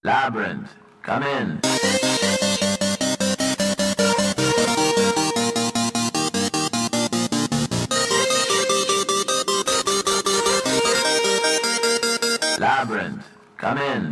Labyrinth, come in. Labyrinth, come in.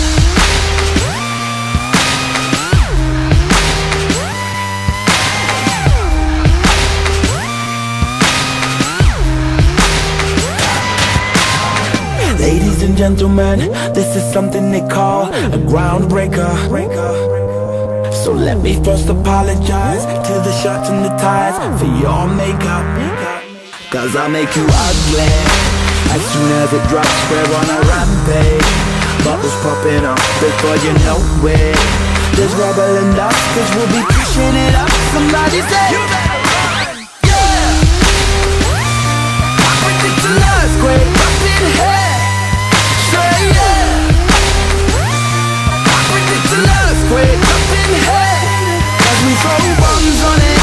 Ladies and gentlemen, this is something they call a groundbreaker. So let me first apologize to the shirts and the ties for your makeup, cause I'll make you ugly as soon as it drops. We're on a rampage, bubbles popping up before you know it. There's rubble and dust, cause we'll be pushing it up. Somebody say, you better run, yeah. I predict an earthquake up in here. Earthquake up in here, cause we throw bombs on it,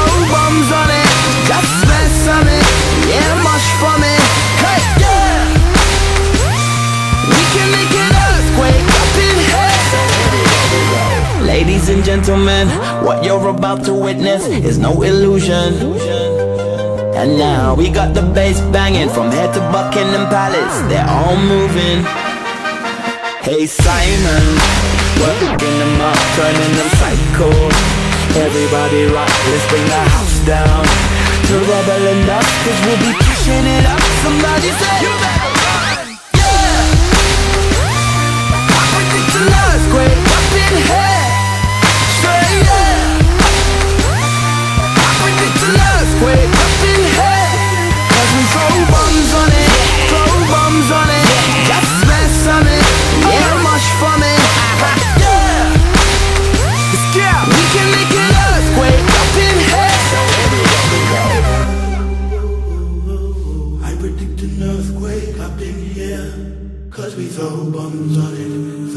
just mess on it, yeah, mush for me, hey, yeah. We can make an earthquake up in here. Ladies and gentlemen, what you're about to witness is no illusion. And now we got the bass banging from here to Buckingham Palace, they're all moving. Hey Simon, working them up, turning them psycho. Everybody rock, let's bring the house down to rubble and dust, cause we'll be pushing it up. Somebody say, you better run, yeah. I predict an earthquake up in here. Say yeah. I predict an earthquake up in here, cause we throw bombs on it, just mess on it, yeah, much for me. We can make an earthquake up in here. I predict an earthquake up in here, cause we throw bombs on it,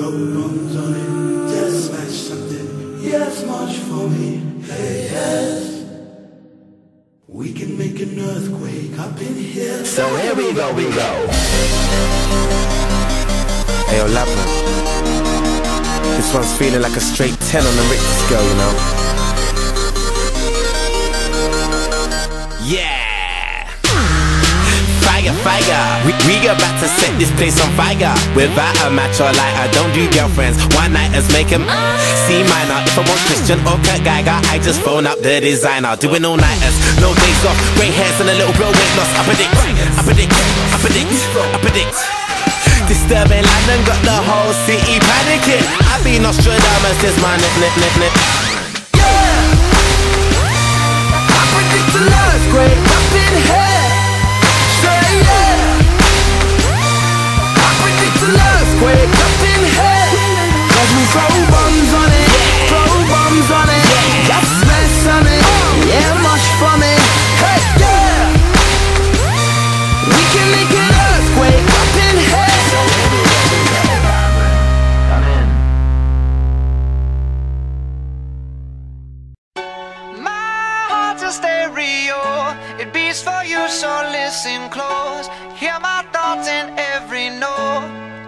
just smash something, yes, much for me, hey, yes. We can make an earthquake up in here. So here we go. Hey yo, Labyrinth, this one's feeling like a straight 10 on the Richter scale, you know? Yeah! Fire, we about to set this place on fire. Without a match or lighter, don't do girlfriends, one-nighters make them C minor. If I want Christian or Kurt Geiger, I just phone up the designer. Doing all-nighters, no days off, grey hairs and a little bro weight loss. I predict disturbing London, got the whole city panicking. I be Nostradamus, is my nip. Yeah! I predict an earthquake up in here. Say yeah! I predict an earthquake up in here, cause we throw bombs on it, just mess on it, yeah, mush for me, hey, yeah. We can make an earthquake up in here. It beats for you, so listen close. Hear my thoughts in every note.